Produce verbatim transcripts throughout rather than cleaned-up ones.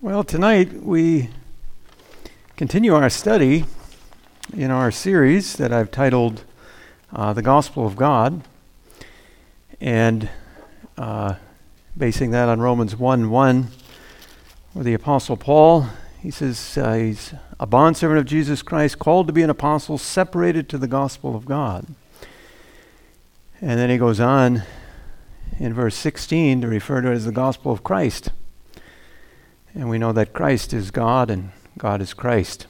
Well, tonight we continue our study in our series that I've titled uh, The Gospel of God, and uh, basing that on Romans one one, where the Apostle Paul, he says uh, he's a bondservant of Jesus Christ, called to be an apostle, separated to the gospel of God. And then he goes on in verse sixteen to refer to it as the gospel of Christ. And we know that Christ is God and God is Christ.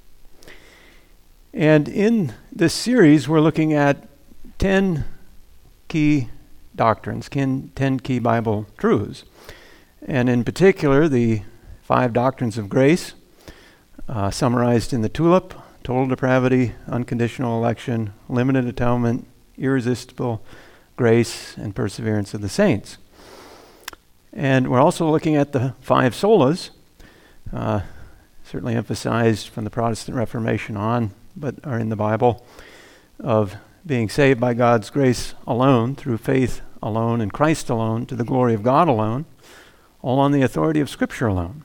And in this series, we're looking at ten key doctrines, ten key Bible truths. And in particular, the five doctrines of grace, uh, summarized in the TULIP: total depravity, unconditional election, limited atonement, irresistible grace, and perseverance of the saints. And we're also looking at the five solas, uh, certainly emphasized from the Protestant Reformation on, but are in the Bible, of being saved by God's grace alone, through faith alone, in Christ alone, to the glory of God alone, all on the authority of Scripture alone.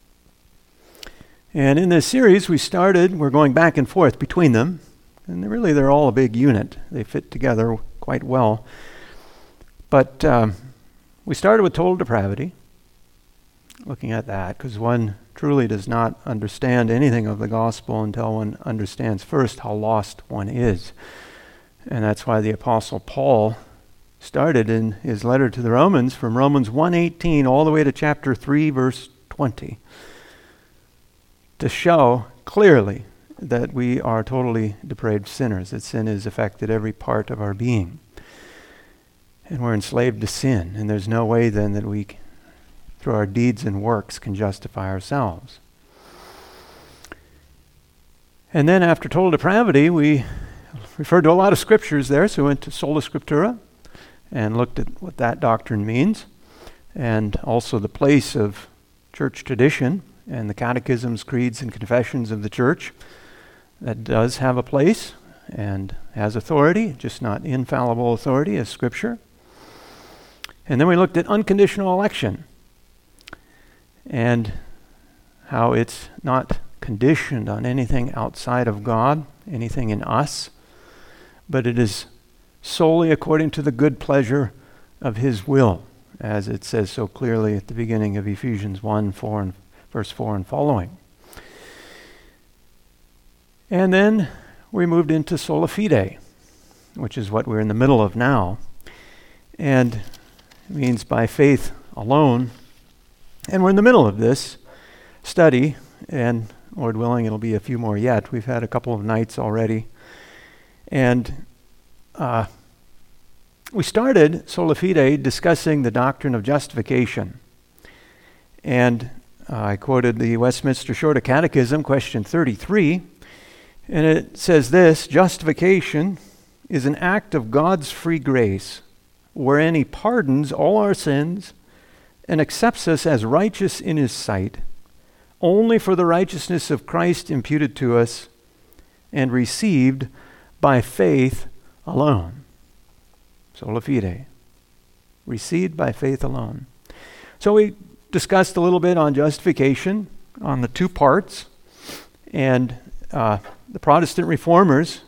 And in this series we started, we're going back and forth between them, and really they're all a big unit. They fit together quite well. But um, we started with total depravity, looking at that, because one truly does not understand anything of the gospel until one understands first how lost one is. And that's why the Apostle Paul started in his letter to the Romans from Romans one eighteen all the way to chapter three, verse twenty, to show clearly that we are totally depraved sinners, that sin has affected every part of our being. And we're enslaved to sin, and there's no way then that we, through our deeds and works, can justify ourselves. And then after total depravity, we referred to a lot of scriptures there, so we went to Sola Scriptura and looked at what that doctrine means, and also the place of church tradition and the catechisms, creeds, and confessions of the church. That does have a place and has authority, just not infallible authority as Scripture. And then we looked at unconditional election and how it's not conditioned on anything outside of God, anything in us, but it is solely according to the good pleasure of His will, as it says so clearly at the beginning of Ephesians one, four and verse four and following. And then we moved into sola fide, which is what we're in the middle of now. And it means by faith alone. And we're in the middle of this study, and Lord willing, it'll be a few more yet. We've had a couple of nights already. And uh, we started sola fide discussing the doctrine of justification. And uh, I quoted the Westminster Shorter Catechism, question thirty-three, and it says this: justification is an act of God's free grace, wherein He pardons all our sins and accepts us as righteous in His sight, only for the righteousness of Christ imputed to us and received by faith alone. Sola fide. Received by faith alone. So we discussed a little bit on justification, on the two parts, and uh, the Protestant reformers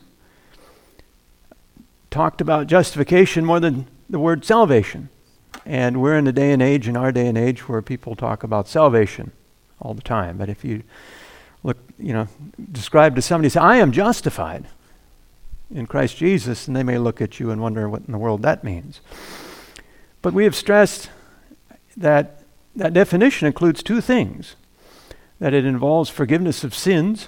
talked about justification more than the word salvation. And we're in a day and age, in our day and age, where people talk about salvation all the time. But if you look, you know, describe to somebody, say, I am justified in Christ Jesus, and they may look at you and wonder what in the world that means. But we have stressed that that definition includes two things: that it involves forgiveness of sins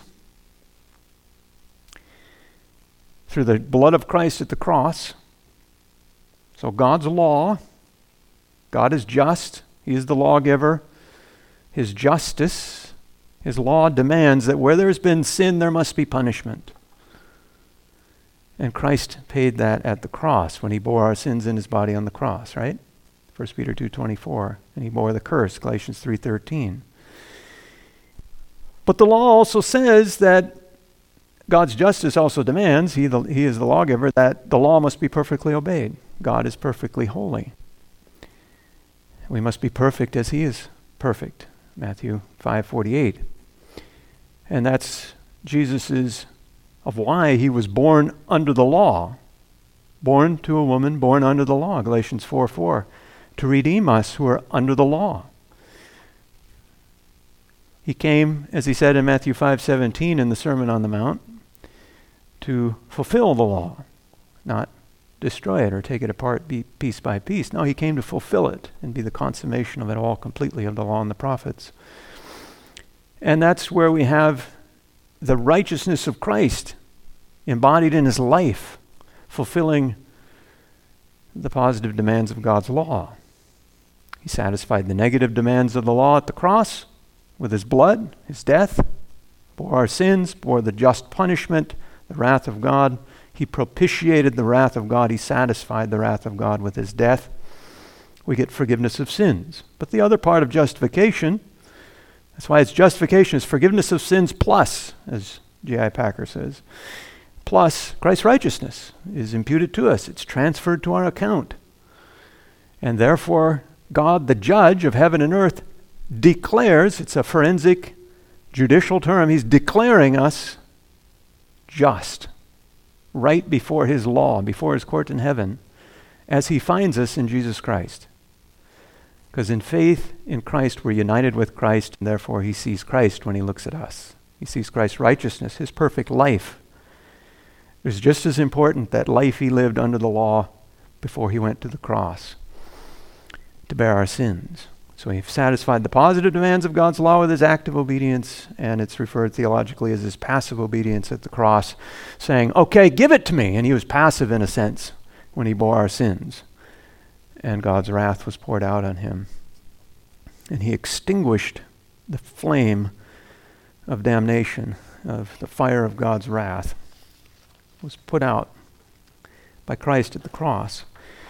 through the blood of Christ at the cross. So God's law, God is just, He is the lawgiver. His justice, His law demands that where there's been sin, there must be punishment. And Christ paid that at the cross when He bore our sins in His body on the cross, right? First Peter two twenty-four. And He bore the curse, Galatians three thirteen. But the law also says that God's justice also demands, he, the, he is the lawgiver, that the law must be perfectly obeyed. God is perfectly holy. We must be perfect as He is perfect. Matthew five forty-eight. And that's Jesus's of why he was born under the law. Born to a woman, born under the law, Galatians four four, to redeem us who are under the law. He came, as he said in Matthew five seventeen in the Sermon on the Mount, to fulfill the law, not destroy it or take it apart be piece by piece. No, he came to fulfill it and be the consummation of it all completely, of the law and the prophets. And that's where we have the righteousness of Christ embodied in his life, fulfilling the positive demands of God's law. He satisfied the negative demands of the law at the cross with his blood, his death, bore our sins, bore the just punishment, the wrath of God. He propitiated the wrath of God. He satisfied the wrath of God with his death. We get forgiveness of sins. But the other part of justification, that's why it's justification, is forgiveness of sins plus, as J I Packer says, plus Christ's righteousness is imputed to us. It's transferred to our account. And therefore, God, the judge of heaven and earth, declares, it's a forensic judicial term, he's declaring us just, right before his law, before his court in heaven, as he finds us in Jesus Christ. Because in faith in Christ, we're united with Christ, and therefore he sees Christ when he looks at us. He sees Christ's righteousness, his perfect life. It was just as important that life he lived under the law before he went to the cross to bear our sins. So he satisfied the positive demands of God's law with his active obedience, and it's referred theologically as his passive obedience at the cross, saying, okay, give it to me. And he was passive in a sense when he bore our sins. And God's wrath was poured out on him. And he extinguished the flame of damnation, of the fire of God's wrath, was put out by Christ at the cross.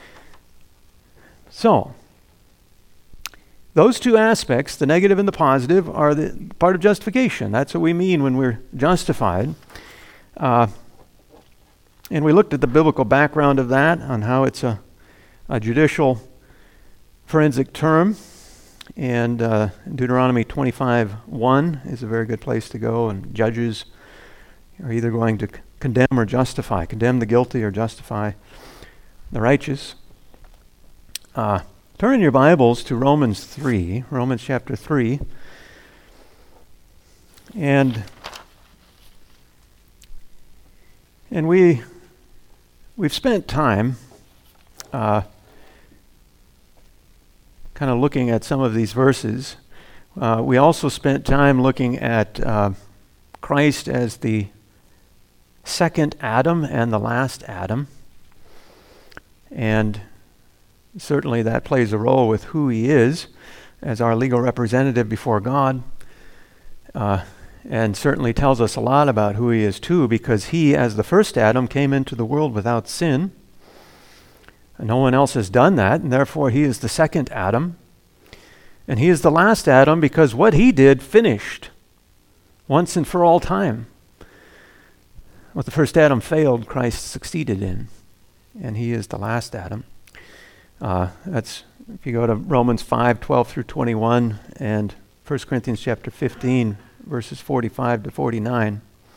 So, those two aspects, the negative and the positive, are the part of justification. That's what we mean when we're justified. Uh, and we looked at the biblical background of that, on how it's a, a judicial forensic term. And uh, Deuteronomy twenty-five one is a very good place to go. And judges are either going to c- condemn or justify, condemn the guilty or justify the righteous. Uh, Turn in your Bibles to Romans three, Romans chapter three. And and we we've spent time uh, kind of looking at some of these verses. Uh, we also spent time looking at uh, Christ as the second Adam and the last Adam. And certainly that plays a role with who he is as our legal representative before God, uh, and certainly tells us a lot about who he is too, because he, as the first Adam, came into the world without sin. And no one else has done that, and therefore he is the second Adam. And he is the last Adam because what he did finished once and for all time. What the first Adam failed, Christ succeeded in. And he is the last Adam. Uh, that's, if you go to Romans five twelve through twenty-one and First Corinthians chapter fifteen, verses forty-five to forty-nine.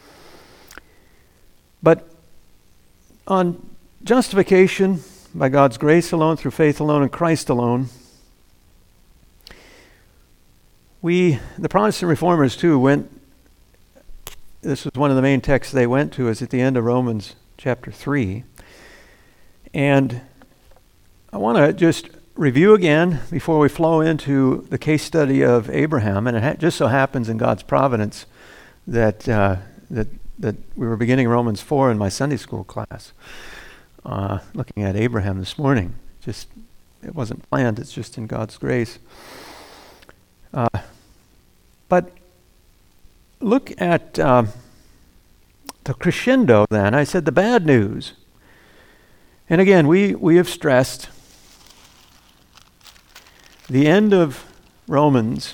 But on justification by God's grace alone, through faith alone, in Christ alone, we, the Protestant reformers too, went, this was one of the main texts they went to, is at the end of Romans chapter three. And I want to just review again before we flow into the case study of Abraham, and it ha- just so happens in God's providence that uh, that that we were beginning Romans four in my Sunday school class, uh, looking at Abraham this morning. Just it wasn't planned; it's just in God's grace. Uh, but look at uh, the crescendo. Then I said the bad news, and again we we have stressed. The end of Romans,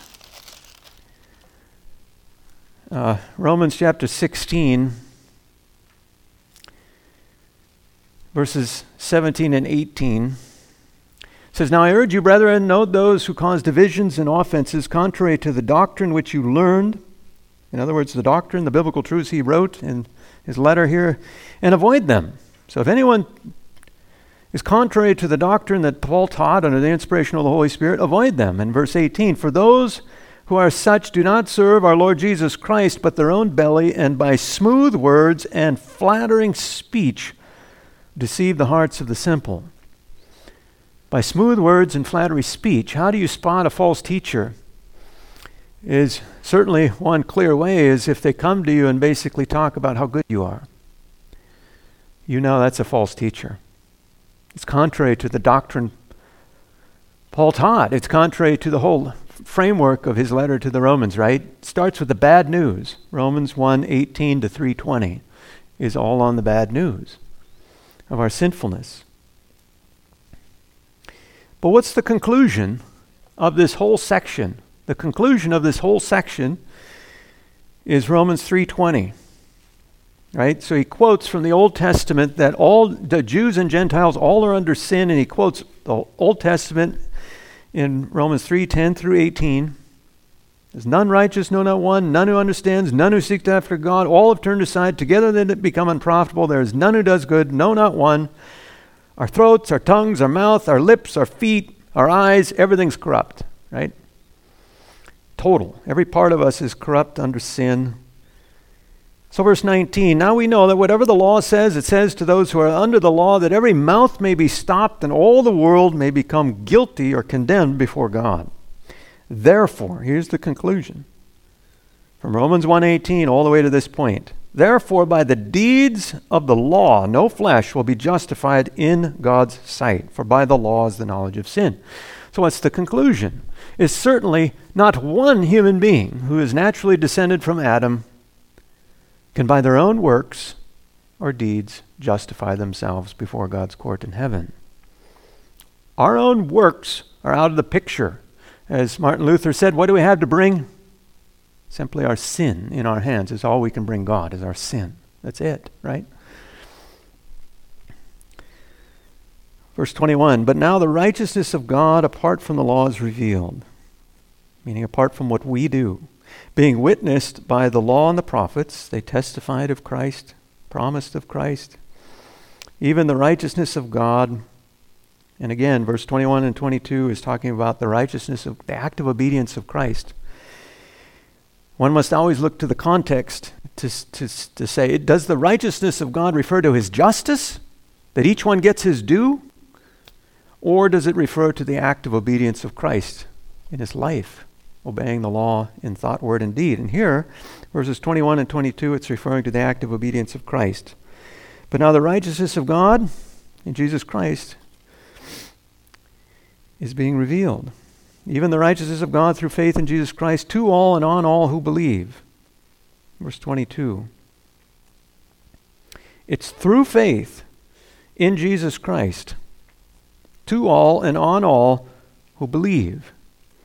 uh, Romans chapter sixteen, verses seventeen and eighteen, It says, "Now I urge you, brethren, note those who cause divisions and offenses contrary to the doctrine which you learned." In other words, the doctrine, the biblical truths he wrote in his letter here, "and avoid them." So if anyone is contrary to the doctrine that Paul taught under the inspiration of the Holy Spirit, avoid them. In verse eighteen, "For those who are such do not serve our Lord Jesus Christ, but their own belly, and by smooth words and flattering speech deceive the hearts of the simple." By smooth words and flattery speech, how do you spot a false teacher? Is certainly one clear way is if they come to you and basically talk about how good you are. You know that's a false teacher. It's contrary to the doctrine Paul taught. It's contrary to the whole framework of his letter to the Romans, right? It starts with the bad news. Romans one eighteen to three twenty is all on the bad news of our sinfulness. But what's the conclusion of this whole section? The conclusion of this whole section is Romans three twenty. Right? So he quotes from the Old Testament that all the Jews and Gentiles all are under sin, and he quotes the Old Testament in Romans three ten through eighteen. "There's none righteous, no, not one, none who understands, none who seeks after God. All have turned aside, together they become unprofitable. There is none who does good, no, not one. Our throats, our tongues, our mouth, our lips, our feet, our eyes, everything's corrupt." Right? Total. Every part of us is corrupt under sin. So verse nineteen, "Now we know that whatever the law says, it says to those who are under the law, that every mouth may be stopped and all the world may become guilty or condemned before God. Therefore," here's the conclusion, from Romans one eighteen all the way to this point, "Therefore by the deeds of the law no flesh will be justified in God's sight, for by the law is the knowledge of sin." So what's the conclusion? It's certainly not one human being who is naturally descended from Adam can by their own works or deeds justify themselves before God's court in heaven. Our own works are out of the picture. As Martin Luther said, what do we have to bring? Simply our sin in our hands is all we can bring God, is our sin. That's it, right? Verse twenty-one, "But now the righteousness of God apart from the law is revealed," meaning apart from what we do, "being witnessed by the law and the prophets, they testified of Christ, promised of Christ, even the righteousness of God." And again, verse twenty-one and twenty-two is talking about the righteousness of the active obedience of Christ. One must always look to the context to, to, to say, does the righteousness of God refer to his justice, that each one gets his due? Or does it refer to the active obedience of Christ in his life, obeying the law in thought, word, and deed? And here, verses twenty-one and twenty-two, it's referring to the active obedience of Christ. "But now the righteousness of God in Jesus Christ is being revealed, even the righteousness of God through faith in Jesus Christ, to all and on all who believe." Verse twenty-two. It's through faith in Jesus Christ, to all and on all who believe.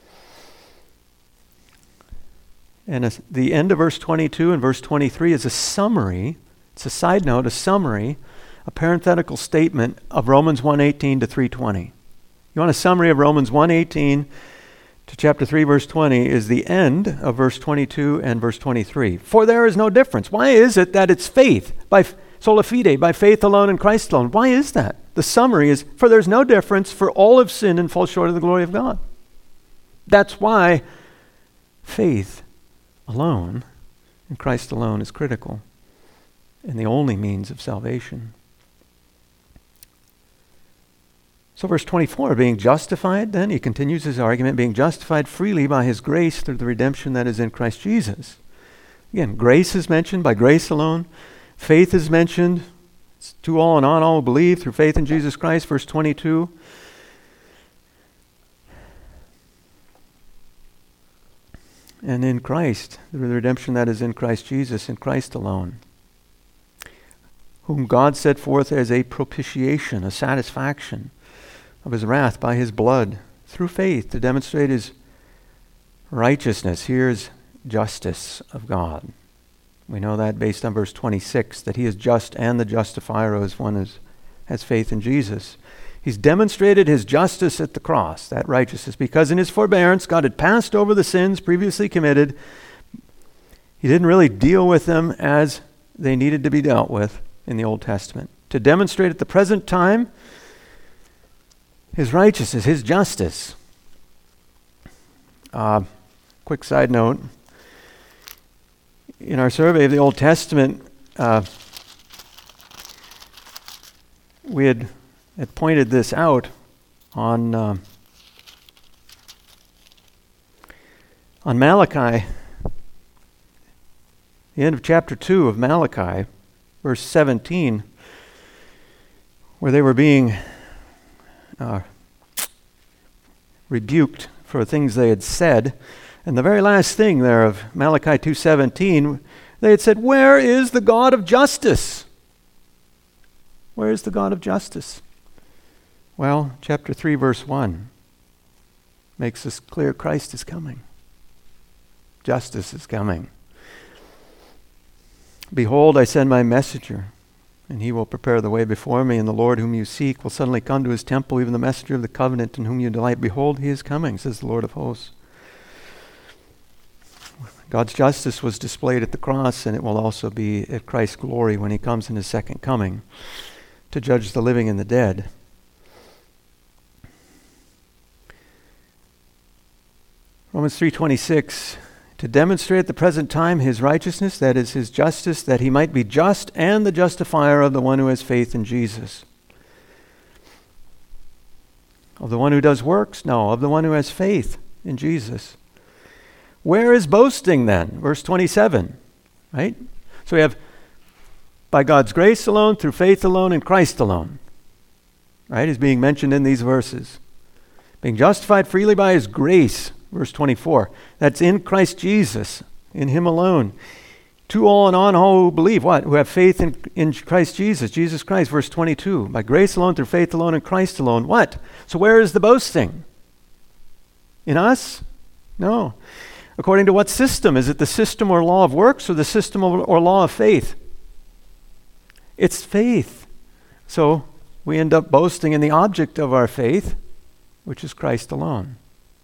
And as the end of verse twenty-two and verse twenty-three is a summary, it's a side note, a summary, a parenthetical statement of Romans one eighteen to three twenty. You want a summary of Romans one eighteen to chapter three, verse twenty, is the end of verse twenty-two and verse twenty-three. "For there is no difference." Why is it that it's faith, by sola fide, by faith alone in Christ alone? Why is that? The summary is, for there's no difference, for all have sinned and fall short of the glory of God. That's why faith alone in Christ alone is critical and the only means of salvation. So verse twenty-four, being justified, then he continues his argument, being justified freely by his grace through the redemption that is in Christ Jesus. Again, grace is mentioned, by grace alone. Faith is mentioned, it's to all and on all who believe through faith in Jesus Christ. Verse twenty-two. And in Christ, the redemption that is in Christ Jesus, in Christ alone, whom God set forth as a propitiation, a satisfaction of his wrath by his blood, through faith to demonstrate his righteousness. Here's justice of God. We know that based on verse twenty-six, that he is just and the justifier as one is, has faith in Jesus. He's demonstrated his justice at the cross, that righteousness, because in his forbearance, God had passed over the sins previously committed. He didn't really deal with them as they needed to be dealt with in the Old Testament. To demonstrate at the present time his righteousness, his justice. Uh, quick side note. In our survey of the Old Testament, uh, we had, had pointed this out on, uh, on Malachi, the end of chapter two of Malachi, verse seventeen, where they were being uh, rebuked for things they had said. And the very last thing there of Malachi two seventeen, they had said, "Where is the God of justice? Where is the God of justice?" Well, chapter three, verse one makes this clear. Christ is coming. Justice is coming. "Behold, I send my messenger, and he will prepare the way before me, and the Lord whom you seek will suddenly come to his temple, even the messenger of the covenant in whom you delight. Behold, he is coming, says the Lord of hosts." God's justice was displayed at the cross, and it will also be at Christ's glory when he comes in his second coming to judge the living and the dead. Romans three twenty-six, to demonstrate at the present time his righteousness, that is his justice, that he might be just and the justifier of the one who has faith in Jesus. Of the one who does works? No, of the one who has faith in Jesus. Where is boasting then? Verse twenty-seven, right? So we have by God's grace alone, through faith alone, in Christ alone, right? Is being mentioned in these verses. Being justified freely by his grace, verse twenty-four. That's in Christ Jesus, in him alone. To all and on all who believe, what? Who have faith in, in Christ Jesus, Jesus Christ, verse twenty-two. By grace alone, through faith alone, in Christ alone. What? So where is the boasting? In us? No. According to what system? Is it the system or law of works, or the system or law of faith? It's faith. So we end up boasting in the object of our faith, which is Christ alone.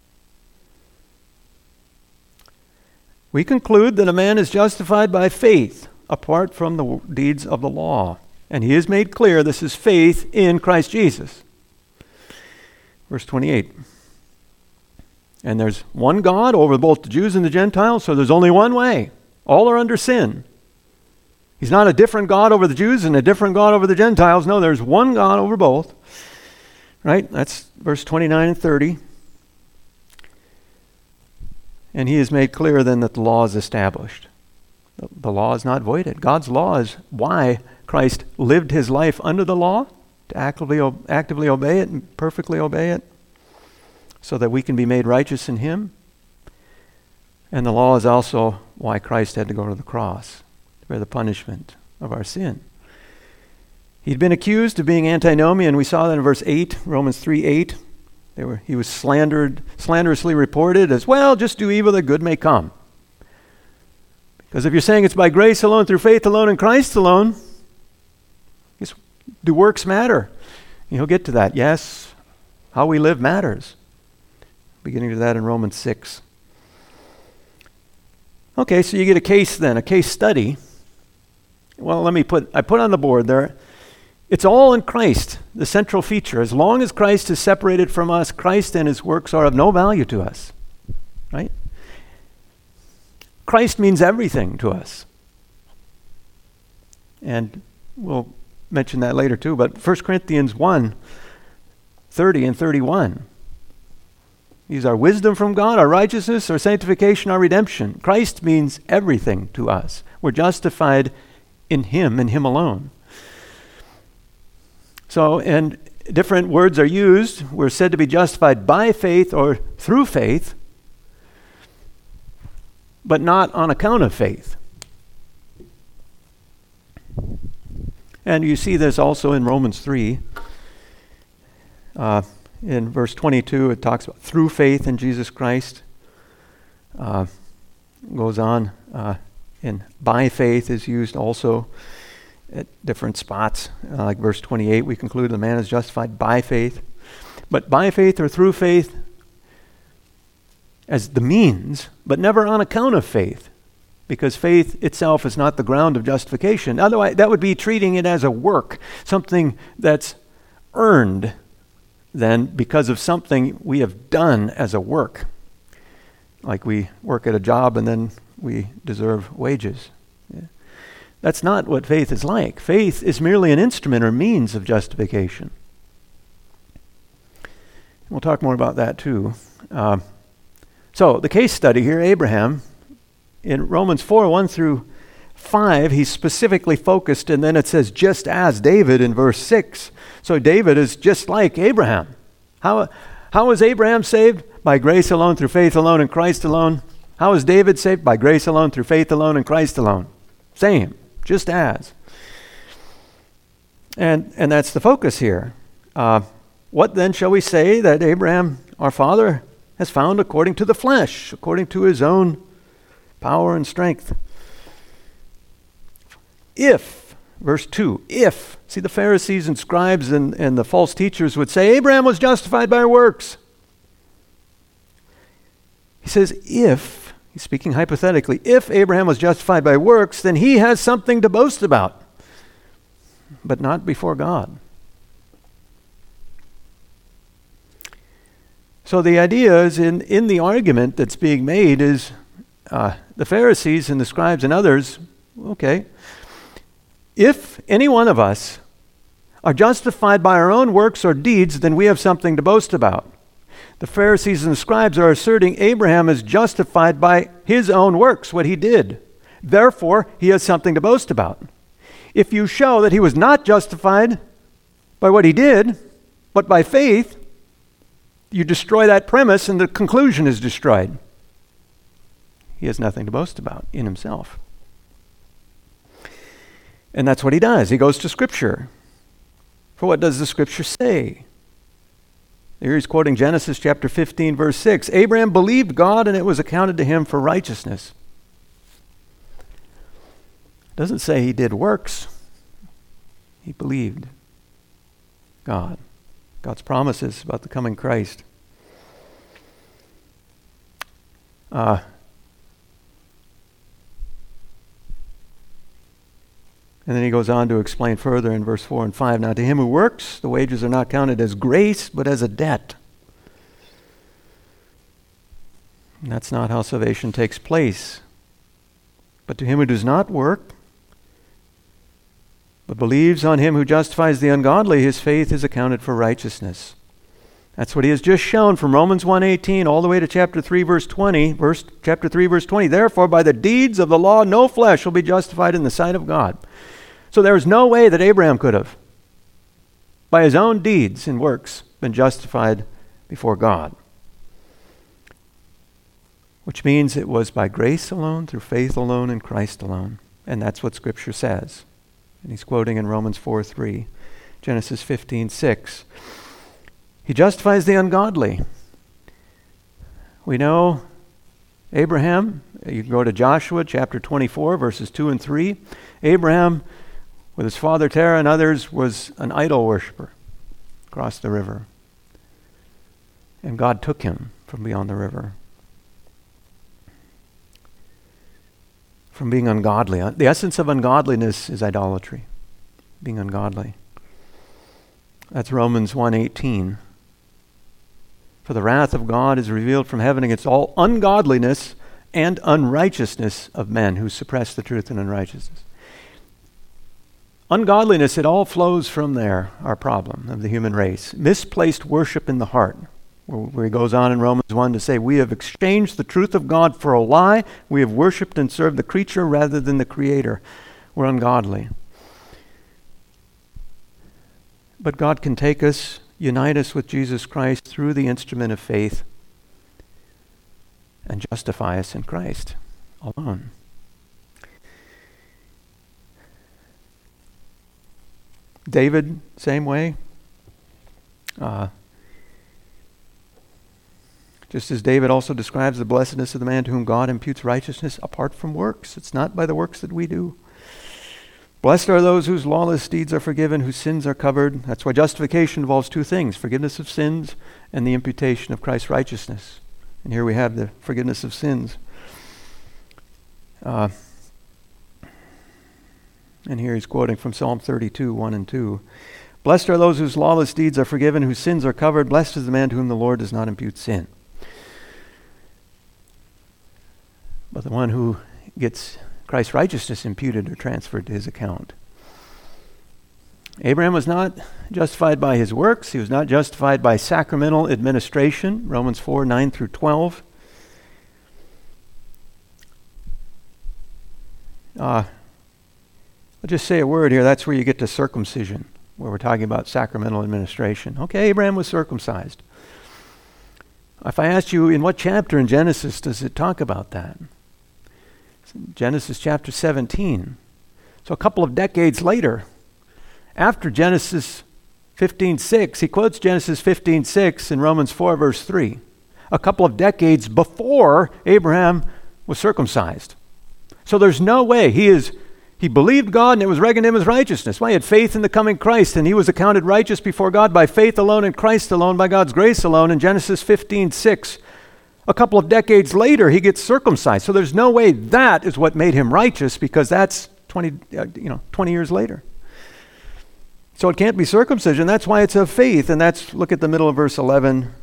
We conclude that a man is justified by faith apart from the deeds of the law. And he is made clear this is faith in Christ Jesus. Verse twenty-eight. And there's one God over both the Jews and the Gentiles, so there's only one way. All are under sin. He's not a different God over the Jews and a different God over the Gentiles. No, there's one God over both. Right? That's verse twenty-nine and thirty. And he has made clear then that the law is established. The, the law is not voided. God's law is why Christ lived his life under the law, to actively, actively obey it and perfectly obey it, so that we can be made righteous in him. And the law is also why Christ had to go to the cross, to bear the punishment of our sin. He'd been accused of being antinomian. We saw that in verse eight, Romans three eight. They were, he was slandered, slanderously reported as, well, just do evil that good may come. Because if you're saying it's by grace alone, through faith alone, in Christ alone, guess, do works matter? And he'll get to that. Yes, how we live matters. Beginning to that in Romans six. Okay, so you get a case then, a case study. Well, let me put, I put on the board there, it's all in Christ, the central feature. As long as Christ is separated from us, Christ and his works are of no value to us, right? Christ means everything to us. And we'll mention that later too, but First Corinthians one, thirty and thirty-one. He's our wisdom from God, our righteousness, our sanctification, our redemption. Christ means everything to us. We're justified in him and him alone. So, and different words are used. We're said to be justified by faith or through faith, but not on account of faith. And you see this also in Romans three. Uh, in verse twenty-two, it talks about through faith in Jesus Christ. Uh, goes on, uh, and by faith is used also at different spots. Uh, like verse twenty-eight, we conclude the man is justified by faith. But by faith or through faith as the means, but never on account of faith, because faith itself is not the ground of justification. Otherwise, that would be treating it as a work, something that's earned then because of something we have done as a work. Like we work at a job and then we deserve wages. Yeah. That's not what faith is like. Faith is merely an instrument or means of justification. We'll talk more about that too. Uh, so the case study here, Abraham, in Romans four, one through five, he's specifically focused, and then it says, just as David in verse six. So David is just like Abraham. How, how was Abraham saved? By grace alone, through faith alone, in Christ alone. How was David saved? By grace alone, through faith alone, in Christ alone. Same, just as. And, and that's the focus here. Uh, what then shall we say that Abraham, our father, has found according to the flesh, according to his own power and strength? If, verse two, if, see the Pharisees and scribes and, and the false teachers would say, Abraham was justified by works. He says, if, he's speaking hypothetically, if Abraham was justified by works, then he has something to boast about, but not before God. So the idea is in, in the argument that's being made is uh, the Pharisees and the scribes and others, okay, if any one of us are justified by our own works or deeds, then we have something to boast about. The Pharisees and the scribes are asserting Abraham is justified by his own works, what he did. Therefore, he has something to boast about. If you show that he was not justified by what he did, but by faith, you destroy that premise and the conclusion is destroyed. He has nothing to boast about in himself. And that's what he does. He goes to Scripture. For what does the Scripture say? Here he's quoting Genesis chapter fifteen, verse six. Abraham believed God and it was accounted to him for righteousness. It doesn't say he did works. He believed God. God's promises about the coming Christ. Uh, and then he goes on to explain further in verse four and five. Now to him who works, the wages are not counted as grace, but as a debt. And that's not how salvation takes place. But to him who does not work, but believes on him who justifies the ungodly, his faith is accounted for righteousness. That's what he has just shown from Romans one eighteen all the way to chapter three, verse twenty. Verse, chapter three, verse twenty. Therefore, by the deeds of the law, no flesh will be justified in the sight of God. So there is no way that Abraham could have, by his own deeds and works, been justified before God. Which means it was by grace alone, through faith alone, in Christ alone. And that's what Scripture says. And he's quoting in Romans four three, Genesis fifteen six. He justifies the ungodly. We know Abraham, you can go to Joshua chapter twenty-four, verses two and three. Abraham, with his father Terah and others, was an idol worshiper across the river. And God took him from beyond the river. From being ungodly. The essence of ungodliness is idolatry. Being ungodly. That's Romans one eighteen. For the wrath of God is revealed from heaven against all ungodliness and unrighteousness of men who suppress the truth in unrighteousness. Ungodliness, it all flows from there, our problem of the human race. Misplaced worship in the heart. Where he goes on in Romans one to say, we have exchanged the truth of God for a lie. We have worshipped and served the creature rather than the Creator. We're ungodly. But God can take us, unite us with Jesus Christ through the instrument of faith, and justify us in Christ alone. David, same way. Uh, Just as David also describes the blessedness of the man to whom God imputes righteousness apart from works. It's not by the works that we do. Blessed are those whose lawless deeds are forgiven, whose sins are covered. That's why justification involves two things, forgiveness of sins and the imputation of Christ's righteousness. And here we have the forgiveness of sins. Uh, and here he's quoting from Psalm thirty-two, one and two. Blessed are those whose lawless deeds are forgiven, whose sins are covered. Blessed is the man to whom the Lord does not impute sin. But the one who gets Christ's righteousness imputed or transferred to his account. Abraham was not justified by his works. He was not justified by sacramental administration. Romans four, nine through twelve. Uh, I'll just say a word here. That's where you get to circumcision, where we're talking about sacramental administration. Okay, Abraham was circumcised. If I asked you, in what chapter in Genesis does it talk about that? It's in Genesis chapter seventeen. So a couple of decades later, after Genesis fifteen six, he quotes Genesis fifteen six in Romans four, verse three. A couple of decades before Abraham was circumcised. So there's no way he is He believed God and it was reckoned him as righteousness. Why? He had faith in the coming Christ, and he was accounted righteous before God by faith alone in Christ alone, by God's grace alone. In Genesis fifteen six, a couple of decades later, he gets circumcised. So there's no way that is what made him righteous, because that's twenty, uh, you know, twenty years later. So it can't be circumcision. That's why it's of faith. And that's, look at the middle of verse eleven.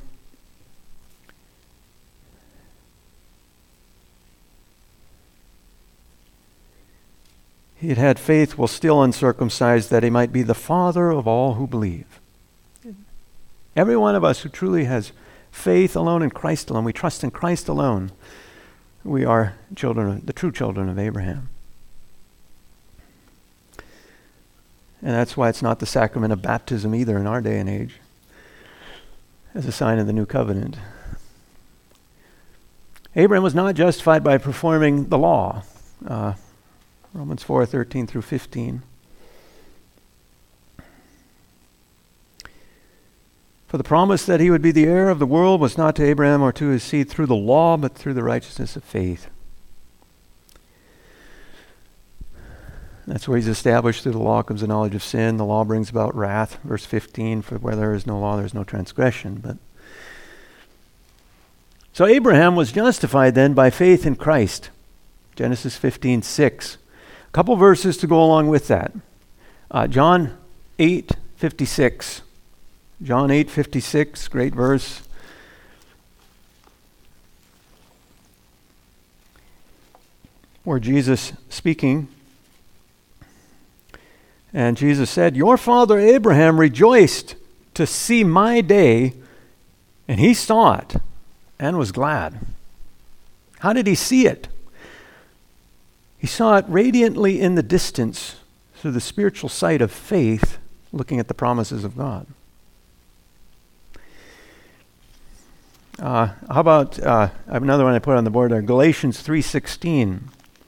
He had had faith while still uncircumcised, that he might be the father of all who believe. Every one of us who truly has faith alone in Christ alone, we trust in Christ alone, we are children of, the true children of Abraham. And that's why it's not the sacrament of baptism either in our day and age, as a sign of the new covenant. Abraham was not justified by performing the law. Uh, Romans four, thirteen through fifteen. For the promise that he would be the heir of the world was not to Abraham or to his seed through the law, but through the righteousness of faith. That's where he's established through the law comes the knowledge of sin. The law brings about wrath. Verse fifteen, for where there is no law, there is no transgression. But so Abraham was justified then by faith in Christ. Genesis fifteen six. A couple verses to go along with that. Uh, John eight fifty-six. John eight fifty-six, great verse. Where Jesus speaking, and Jesus said, "Your father Abraham rejoiced to see my day, and he saw it and was glad." How did he see it? He saw it radiantly in the distance through the spiritual sight of faith, looking at the promises of God. Uh, how about, uh, I have another one I put on the board there, Galatians three sixteen.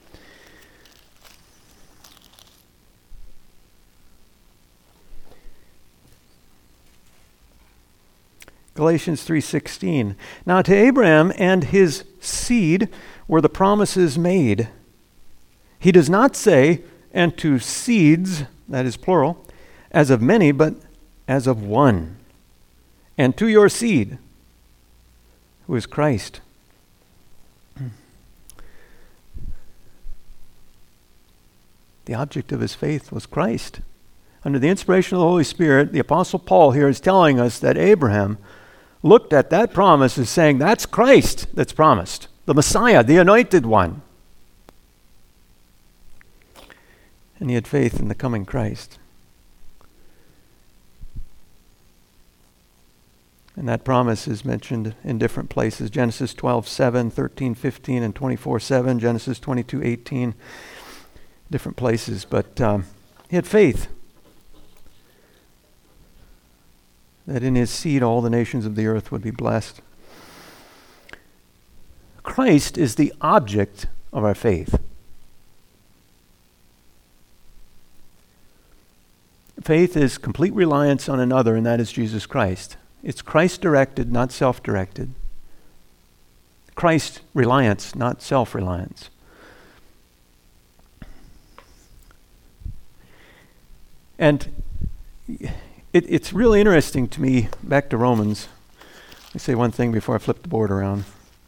Galatians three sixteen. Now to Abraham and his seed were the promises made. He does not say, and to seeds, that is plural, as of many, but as of one. And to your seed, who is Christ. The object of his faith was Christ. Under the inspiration of the Holy Spirit, the Apostle Paul here is telling us that Abraham looked at that promise as saying, that's Christ that's promised, the Messiah, the anointed one. And he had faith in the coming Christ. And that promise is mentioned in different places. Genesis twelve seven, thirteen fifteen, and twenty-four seven. Genesis twenty-two eighteen. Different places. But um, he had faith that in his seed all the nations of the earth would be blessed. Christ is the object of our faith. Faith is complete reliance on another, and that is Jesus Christ. It's Christ-directed, not self-directed. Christ reliance, not self-reliance. And it, it's really interesting to me, back to Romans. Let me say one thing before I flip the board around.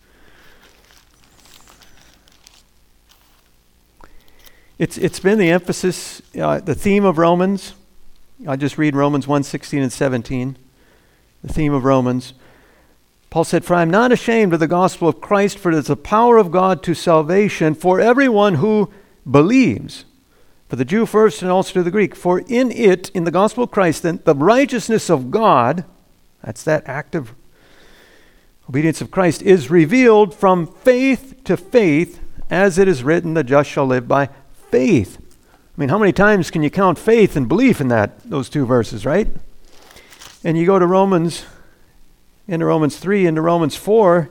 It's It's been the emphasis, uh, the theme of Romans. I'll just read Romans one, sixteen and seventeen. The theme of Romans. Paul said, "For I am not ashamed of the gospel of Christ, for it is the power of God to salvation for everyone who believes, for the Jew first and also to the Greek. For in it, in the gospel of Christ, then the righteousness of God," that's that active obedience of Christ, "is revealed from faith to faith, as it is written, the just shall live by faith." I mean, how many times can you count faith and belief in that, those two verses, right? And you go to Romans, into Romans three, into Romans four.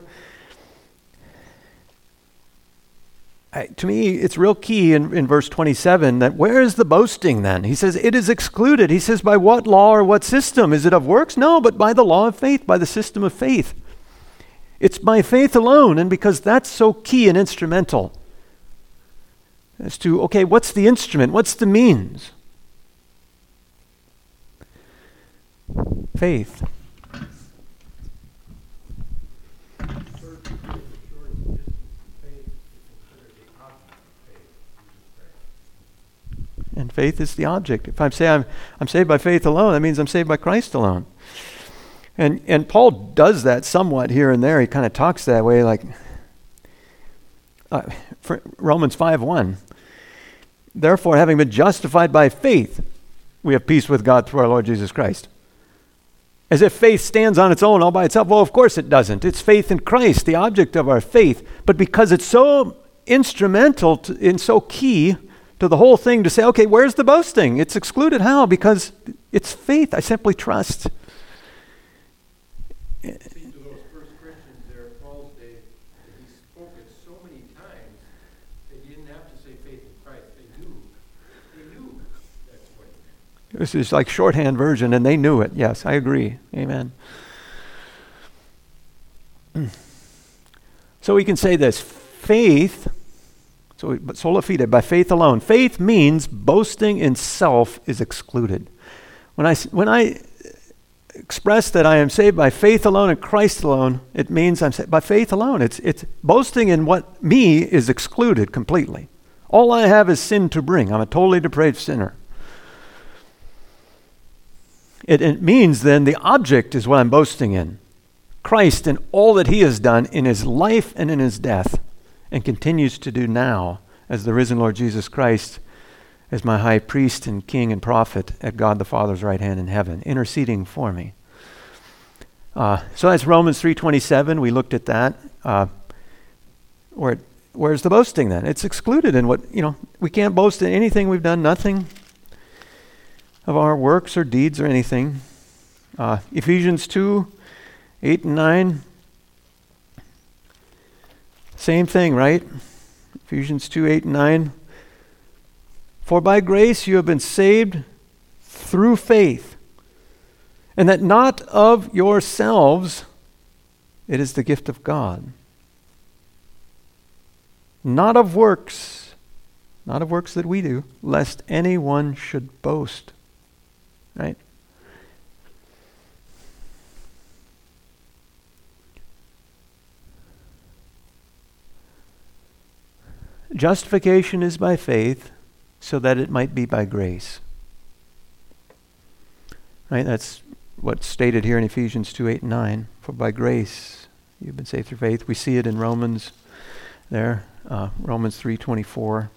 I, to me, it's real key in, in verse twenty-seven that where is the boasting then? He says, it is excluded. He says, by what law or what system? Is it of works? No, but by the law of faith, by the system of faith. It's by faith alone, and because that's so key and instrumental as to, okay, what's the instrument? What's the means? Faith. And faith is the object. If I say I'm I'm saved by faith alone, that means I'm saved by Christ alone. And and Paul does that somewhat here and there. He kind of talks that way, like uh, for Romans five one. Therefore, having been justified by faith, we have peace with God through our Lord Jesus Christ. As if faith stands on its own all by itself. Well, of course it doesn't. It's faith in Christ, the object of our faith. But because it's so instrumental to, and so key to the whole thing to say, okay, where's the boasting? It's excluded. How? Because it's faith. I simply trust. See, to those first Christians there at Paul's day, he spoke it so many times that you didn't have to say faith in Christ. They knew. They knew that's what it meant. This is like shorthand version, and they knew it. Yes, I agree. Amen. So we can say this. Faith... So, but sola fide, by faith alone. Faith means boasting in self is excluded. When I, when I express that I am saved by faith alone and Christ alone, it means I'm saved by faith alone. It's, it's boasting in what me is excluded completely. All I have is sin to bring. I'm a totally depraved sinner. It, it means then the object is what I'm boasting in. Christ and all that he has done in his life and in his death, and continues to do now as the risen Lord Jesus Christ, as my high priest and king and prophet at God the Father's right hand in heaven, interceding for me. Uh, so that's Romans three twenty-seven. We looked at that. Uh, where, where's the boasting then? It's excluded in what, you know, we can't boast in anything we've done, nothing of our works or deeds or anything. Uh, Ephesians two, eight and nine. Same thing, right? Ephesians two, eight and nine. For by grace you have been saved through faith, and that not of yourselves, it is the gift of God. Not of works, not of works that we do, lest anyone should boast. Right? Justification is by faith, so that it might be by grace. Right? That's what's stated here in Ephesians two, eight and nine. For by grace you've been saved through faith. We see it in Romans there, uh, Romans three twenty-four.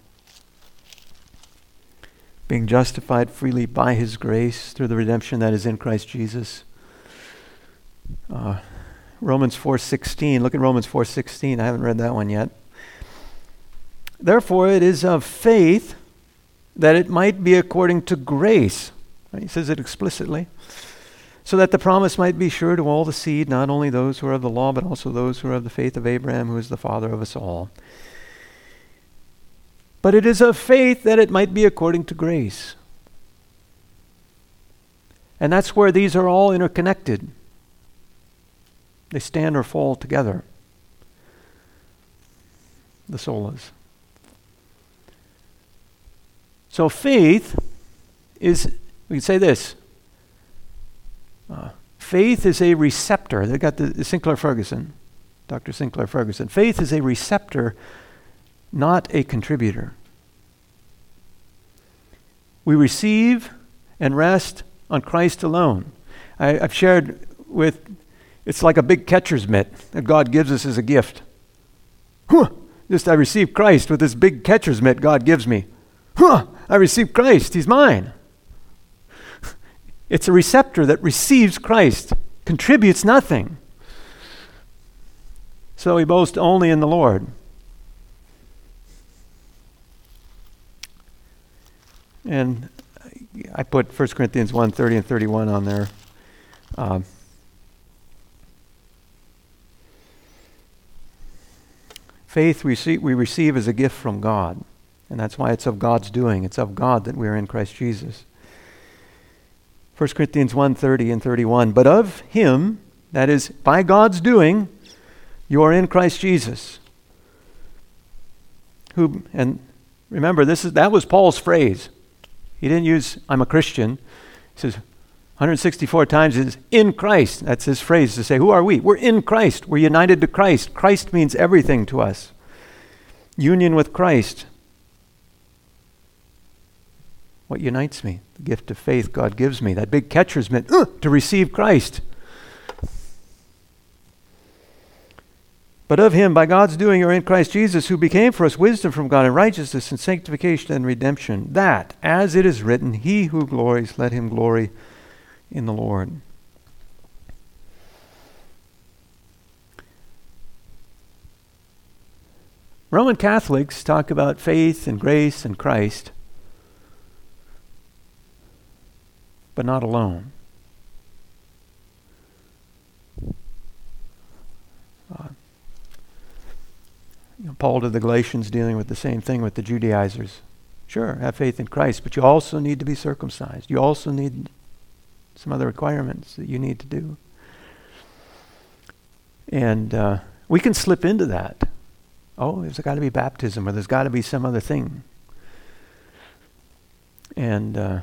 Being justified freely by his grace through the redemption that is in Christ Jesus. Uh, Romans four sixteen. Look at Romans four sixteen. I haven't read that one yet. Therefore, it is of faith that it might be according to grace. Right? He says it explicitly. So that the promise might be sure to all the seed, not only those who are of the law, but also those who are of the faith of Abraham, who is the father of us all. But it is of faith that it might be according to grace. And that's where these are all interconnected. They stand or fall together. The solas. So faith is We can say this. Uh, faith is a receptor. They got the, the Sinclair Ferguson, Doctor Sinclair Ferguson. Faith is a receptor, not a contributor. We receive and rest on Christ alone. I, I've shared with, it's like a big catcher's mitt that God gives us as a gift. Huh, just I received Christ with this big catcher's mitt God gives me. Huh, I received Christ, He's mine. It's a receptor that receives Christ, contributes nothing. So we boast only in the Lord. And I put First Corinthians one, thirty and thirty-one on there. Um, faith we, see, we receive as a gift from God. And that's why it's of God's doing. It's of God that we are in Christ Jesus. First Corinthians one, thirty and thirty-one. But of Him, that is, by God's doing, you are in Christ Jesus. Who, and remember, this is that was Paul's phrase. He didn't use, I'm a Christian. He says, one hundred sixty-four times is in Christ. That's his phrase to say, who are we? We're in Christ. We're united to Christ. Christ means everything to us. Union with Christ. What unites me? The gift of faith God gives me. That big catcher's mitt uh, to receive Christ. But of Him, by God's doing, you're in Christ Jesus, who became for us wisdom from God and righteousness and sanctification and redemption, that, as it is written, he who glories, let him glory in the Lord. Roman Catholics talk about faith and grace and Christ, but not alone. Uh, you know, Paul to the Galatians dealing with the same thing with the Judaizers. Sure, have faith in Christ, but you also need to be circumcised. You also need some other requirements that you need to do. And uh, we can slip into that. Oh, there's got to be baptism, or there's got to be some other thing. And uh,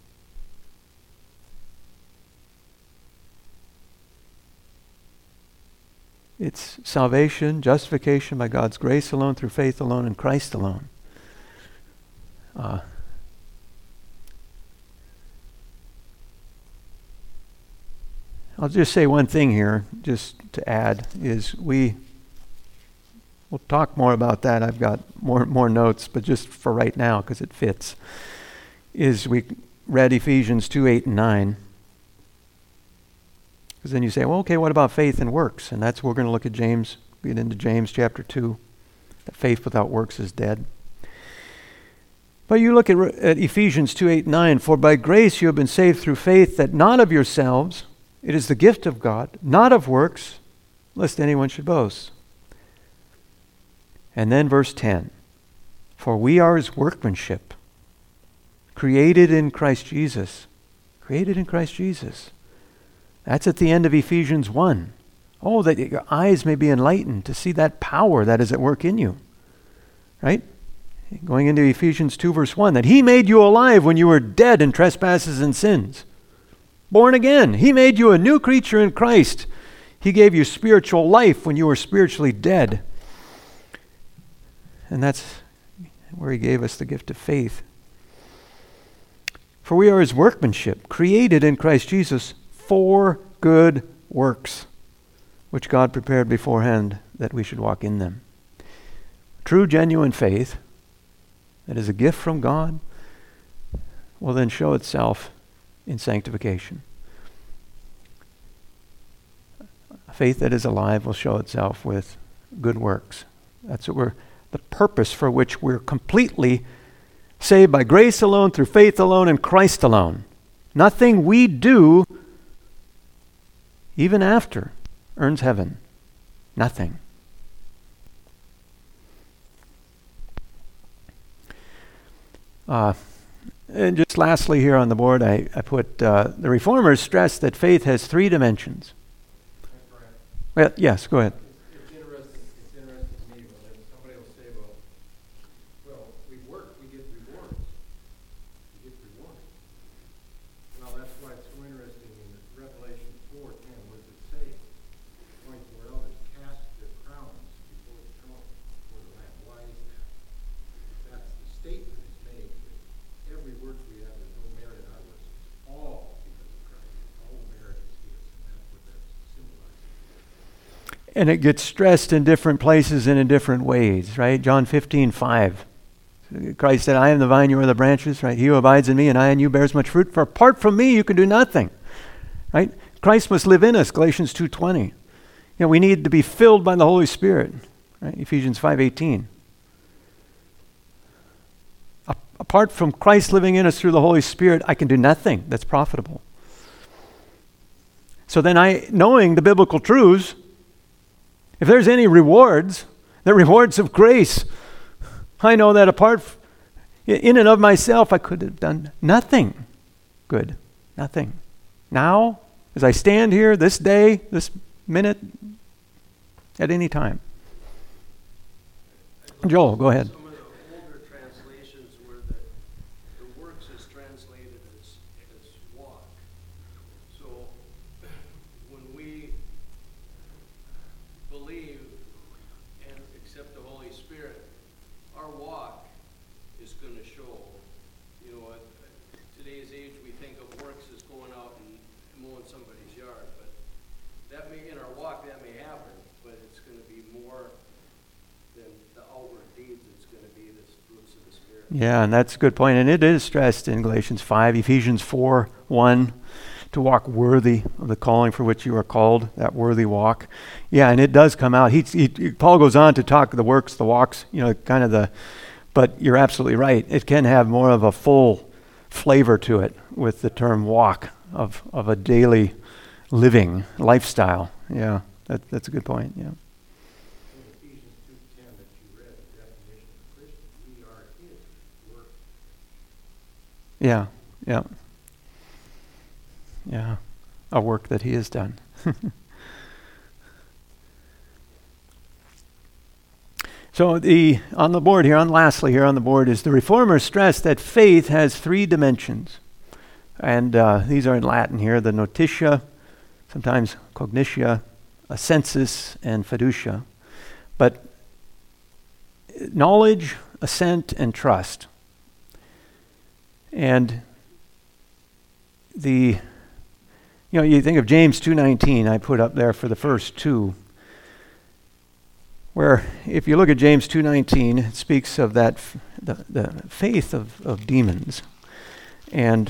it's salvation, justification by God's grace alone, through faith alone, in Christ alone. Uh, I'll just say one thing here, just to add, is we, we'll talk more about that. I've got more more notes, but just for right now, because it fits, is we read Ephesians two, eight, and nine. Because then you say, well, okay, what about faith and works? And that's what we're going to look at James, get into James chapter two, that faith without works is dead. But you look at, at Ephesians two, eight, nine, for by grace you have been saved through faith, that not of yourselves, it is the gift of God, not of works, lest anyone should boast. And then verse ten, for we are His workmanship, created in Christ Jesus. Created in Christ Jesus. That's at the end of Ephesians one. Oh, that your eyes may be enlightened to see that power that is at work in you. Right? Going into Ephesians two verse one, that He made you alive when you were dead in trespasses and sins. Born again. He made you a new creature in Christ. He gave you spiritual life when you were spiritually dead. And that's where He gave us the gift of faith. For we are His workmanship, created in Christ Jesus for good works, which God prepared beforehand that we should walk in them. True, genuine faith that is a gift from God will then show itself in sanctification. A faith that is alive will show itself with good works. That's what we're, the purpose for which we're completely saved by grace alone, through faith alone, in Christ alone. Nothing we do, even after, earns heaven. Nothing. Uh, and just lastly here on the board, I, I put uh, the Reformers stress that faith has three dimensions. Well, yes, go ahead. It's, it's interesting. It's interesting to me when somebody will say, "Well, well, we work, we get rewards. We get rewards." And it gets stressed in different places and in different ways, right? John fifteen five. Christ said, I am the vine, you are the branches, right? He who abides in me and I in you bears much fruit. For apart from me, you can do nothing, right? Christ must live in us, Galatians two twenty. You know, we need to be filled by the Holy Spirit, right? Ephesians five eighteen. A- apart from Christ living in us through the Holy Spirit, I can do nothing that's profitable. So then I, knowing the biblical truths, if there's any rewards, the rewards of grace, I know that apart, f- in and of myself, I could have done nothing good. Nothing. Now, as I stand here this day, this minute, at any time. Joel, go ahead. Some of the older translations where the, the works is translated as, as walk. So when we believe and accept the Holy Spirit, our walk is going to show. You know, at, at today's age, we think of works as going out and mowing somebody's yard, but that may, in our walk, that may happen, but it's going to be more than the outward deeds. It's going to be the fruits of the Spirit. Yeah, and that's a good point. And it is stressed in Galatians five, Ephesians four one, to walk worthy of the calling for which you are called, that worthy walk. Yeah, and it does come out. He, he, Paul goes on to talk the works, the walks, you know, kind of the, but you're absolutely right. It can have more of a full flavor to it with the term walk of, of a daily living lifestyle. Yeah, that, that's a good point, yeah. In Ephesians two ten that you read, the definition of Christian, we are his work. Yeah, yeah. Yeah, a work that he has done. So the on the board here, on lastly here on the board, is the Reformers stress that faith has three dimensions. And uh, these are in Latin here, the notitia, sometimes cognitia, assensus, and fiducia. But knowledge, assent, and trust. And the, you know, you think of James two nineteen, I put up there for the first two, where if you look at James two nineteen, it speaks of that, f- the, the faith of, of demons, and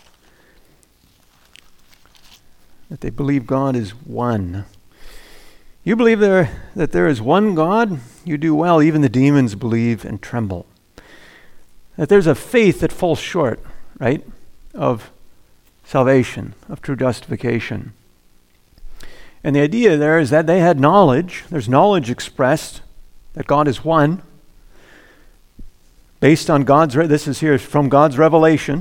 that they believe God is one. You believe there that there is one God, you do well. Even the demons believe and tremble. That there's a faith that falls short, right, of salvation, of true justification. And the idea there is that they had knowledge. There's knowledge expressed that God is one, based on God's, re- this is here from God's revelation.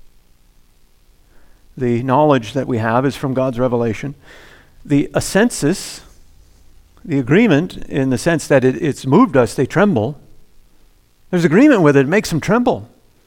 The knowledge that we have is from God's revelation. The assensus, the agreement in the sense that it, it's moved us, they tremble. There's agreement with it, it makes them tremble.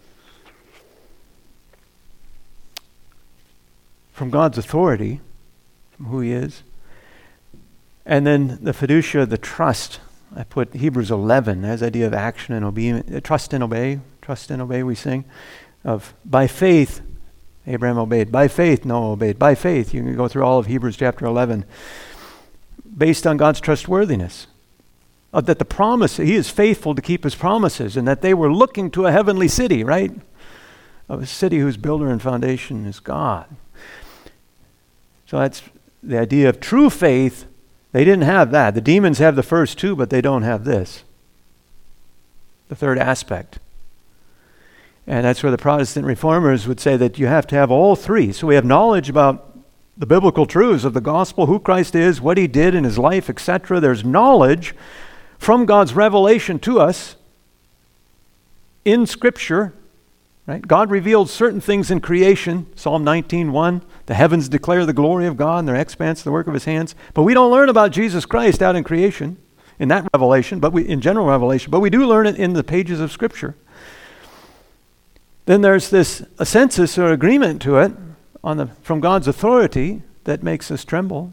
From God's authority, from who he is. And then the fiducia, the trust. I put Hebrews eleven as idea of action and obedience. Uh, trust and obey. Trust and obey, we sing. Of by faith, Abraham obeyed. By faith, Noah obeyed. By faith, you can go through all of Hebrews chapter eleven. Based on God's trustworthiness. Uh, that the promise, he is faithful to keep his promises, and that they were looking to a heavenly city, right? Of a city whose builder and foundation is God. So that's the idea of true faith. They didn't have that. The demons have the first two, but they don't have this. The third aspect. And that's where the Protestant reformers would say that you have to have all three. So we have knowledge about the biblical truths of the gospel, who Christ is, what he did in his life, et cetera. There's knowledge from God's revelation to us in Scripture. Right? God revealed certain things in creation, Psalm nineteen one. The heavens declare the glory of God and their expanse, the work of his hands. But we don't learn about Jesus Christ out in creation, in that revelation, but we in general revelation, but we do learn it in the pages of Scripture. Then there's this assensus or agreement to it on the from God's authority that makes us tremble.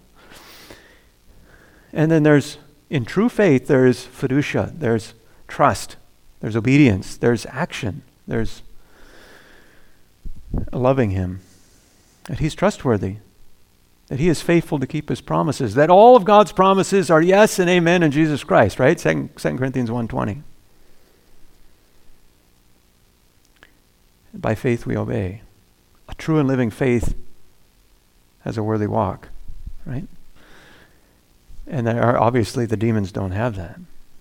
And then there's, in true faith, there's fiducia, there's trust, there's obedience, there's action, there's loving him, that he's trustworthy, that he is faithful to keep his promises, that all of God's promises are yes and amen in Jesus Christ, right? Second Corinthians one twenty. By faith we obey. A true and living faith has a worthy walk, right? And there are, obviously the demons don't have that.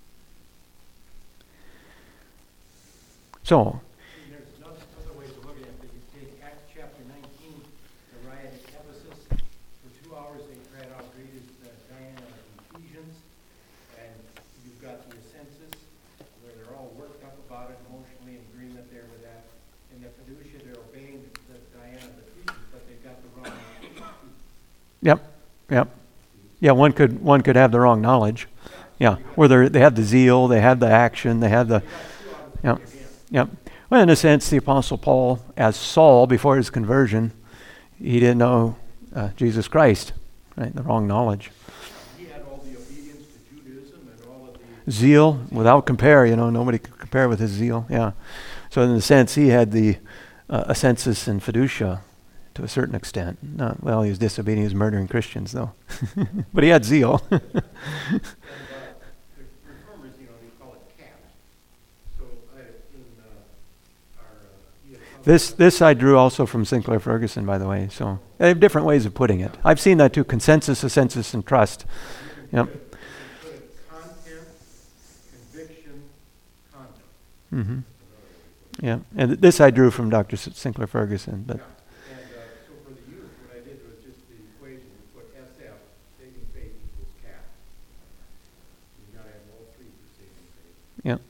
So, There's other ways of looking at it. You take Acts chapter nineteen, the riot at Ephesus. For two hours they cried out, "Great is uh, Diana of the Ephesians." And you've got the census, where they're all worked up about it, emotionally in agreement there with that. In the fiducia, they're obeying the Diana of the Ephesians, but they've got the wrong. yep, yep. Yeah, one could one could have the wrong knowledge. Yeah, where they they have the zeal, they have the action, they have the. Yeah, yeah. Well, in a sense, the Apostle Paul, as Saul before his conversion, he didn't know uh, Jesus Christ, right? The wrong knowledge. He had all the obedience to Judaism and all of the Zeal without compare. You know, nobody could compare with his zeal. Yeah. So in a sense, he had the uh, a census and fiducia. To a certain extent. Not, well, he was disobedient, he was murdering Christians, though. But he had zeal. And, uh, the reformers, you know, they call it caste. So uh, in uh, our uh, this this I drew also from Sinclair Ferguson, by the way. So they have different ways of putting it. I've seen that too: consensus, assensus, and trust. Yep. put it content, conviction, conduct. Mm-hmm. Yeah. And th- this I drew from Doctor S- Sinclair Ferguson, but. Yeah. And uh, so for the youth, what I did was just the equation. You put S F, saving faith equals caste. You got to have all three for saving faith. Yeah.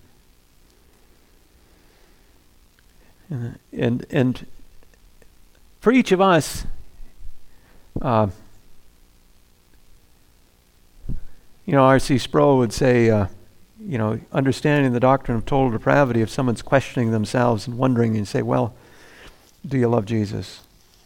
And, and and for each of us, uh, you know, R C Sproul would say, uh, you know, understanding the doctrine of total depravity, if someone's questioning themselves and wondering, and say, well, do you love Jesus?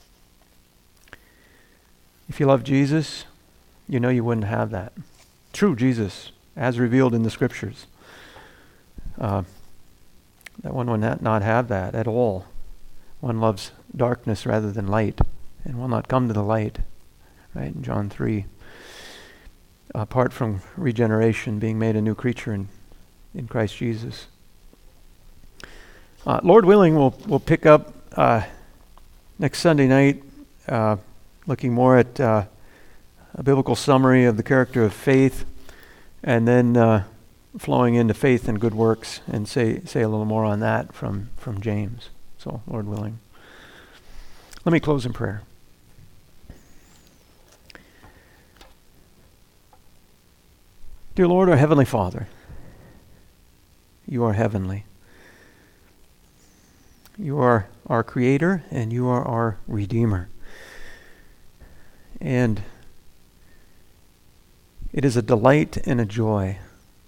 If you love Jesus, you know you wouldn't have that. True Jesus, as revealed in the Scriptures. Uh, that one would not, not have that at all. One loves darkness rather than light, and will not come to the light, right, in John three. Apart from regeneration, being made a new creature in, in Christ Jesus. Uh, Lord willing, we'll, we'll pick up uh, next Sunday night, uh, looking more at uh, a biblical summary of the character of faith, and then uh, flowing into faith and good works, and say say a little more on that from, from James. So, Lord willing. Let me close in prayer. Dear Lord, our Heavenly Father, you are heavenly. You are our Creator, and you are our Redeemer. And it is a delight and a joy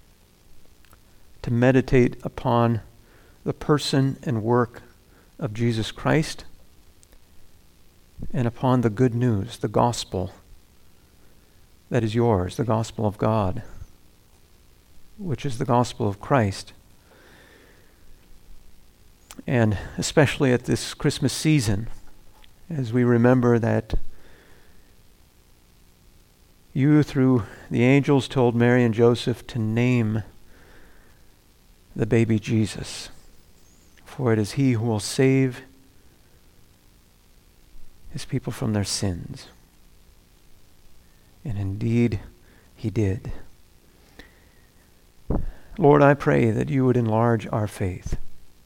to meditate upon the person and work of Jesus Christ and upon the good news, the gospel that is yours, the gospel of God, which is the gospel of Christ. And especially at this Christmas season, as we remember that you, through the angels, told Mary and Joseph to name the baby Jesus, for it is he who will save his people from their sins. And indeed, he did. Lord, I pray that you would enlarge our faith.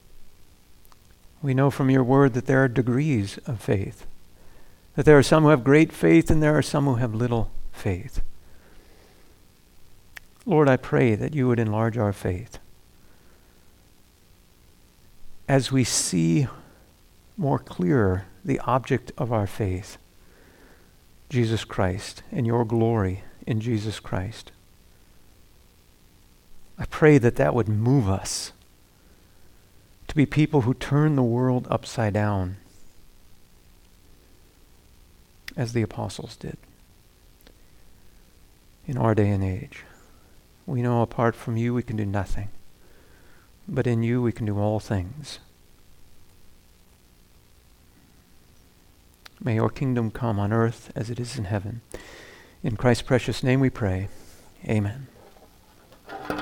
We know from your word that there are degrees of faith, that there are some who have great faith and there are some who have little faith. Lord, I pray that you would enlarge our faith as we see more clearer the object of our faith, Jesus Christ, and your glory in Jesus Christ. I pray that that would move us to be people who turn the world upside down, as the apostles did in our day and age. We know apart from you we can do nothing, but in you we can do all things. May your kingdom come on earth as it is in heaven. In Christ's precious name we pray. Amen.